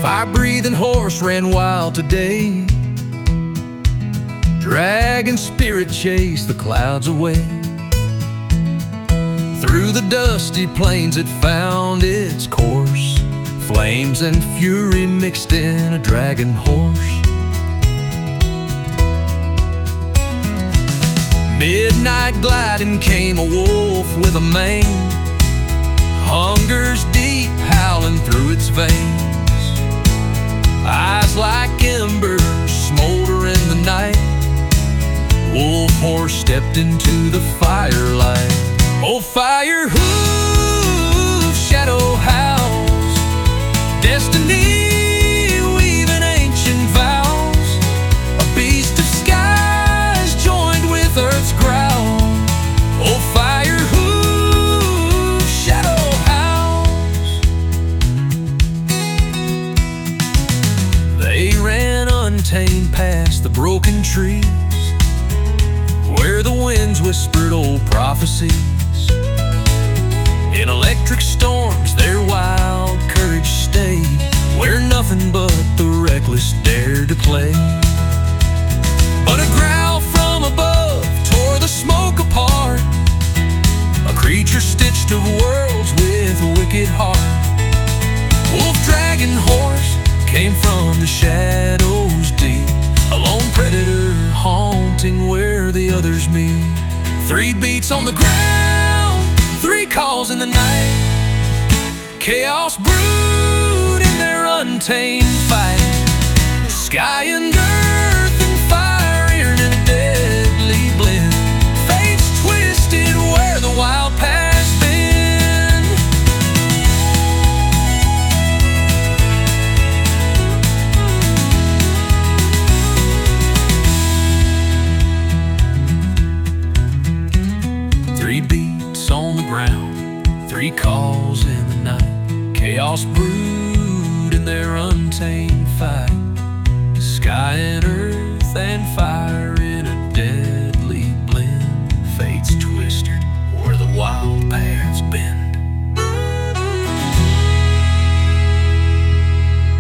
Fire-breathing horse ran wild today. Dragon spirit chased the clouds away. Through the dusty plains it found its course. Flames and fury mixed in a dragon horse. Midnight gliding came a wolf with a mane. Hunger's deep howling through its veins. Eyes like embers smolder in the night. Wolf horse stepped into the firelight. Oh, fire hooves, shadow howls, destiny weaving ancient vows. A beast of skies joined with earth's growl. Oh, fire hooves, shadow howls. They ran untamed past the broken trees, where the winds whispered old prophecies. In electric storms their wild courage stayed, where nothing but the reckless dared to play. But a growl from above tore the smoke apart, a creature stitched of worlds with a wicked heart. Wolf, dragon, horse came from the shadows deep, a lone predator haunting where the others meet. 3 beats on the ground, 3 calls in the night. Chaos brewed in their untamed fight. Sky and earth and fire in a deadly blend. Fates twisted where the wild path's been. 3 beats on the ground, 3 calls in the night. Chaos brewed in their untamed fight. Sky and